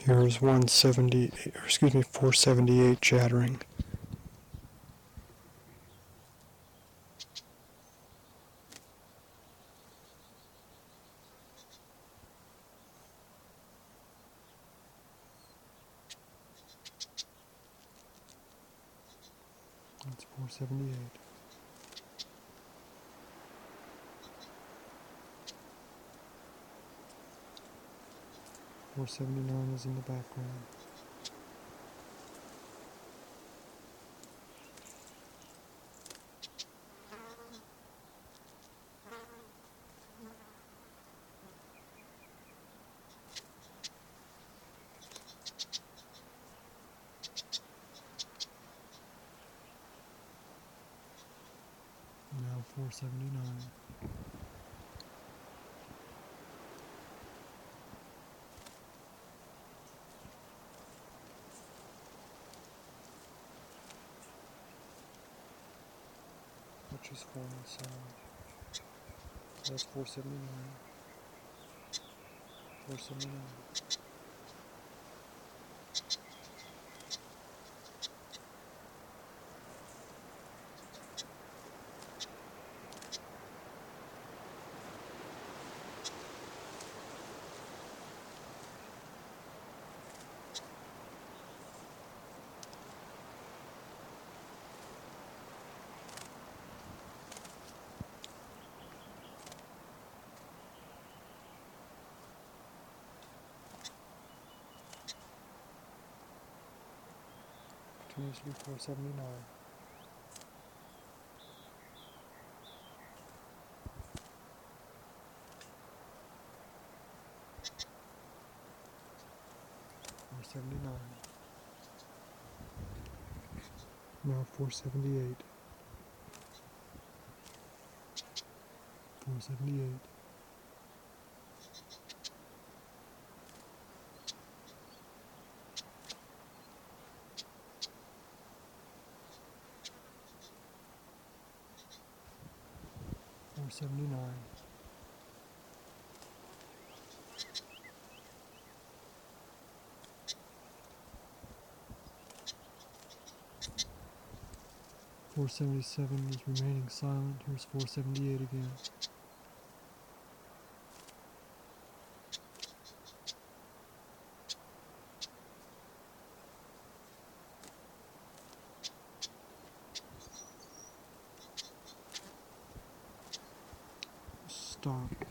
Here's 478 chattering. That's 478. 479 is in the background. Now 479. Which is 4 inside. So that's 479. 479. Continuously 479. Now 478. 478. 479. 477 is remaining silent. Here's 478 again. Stop.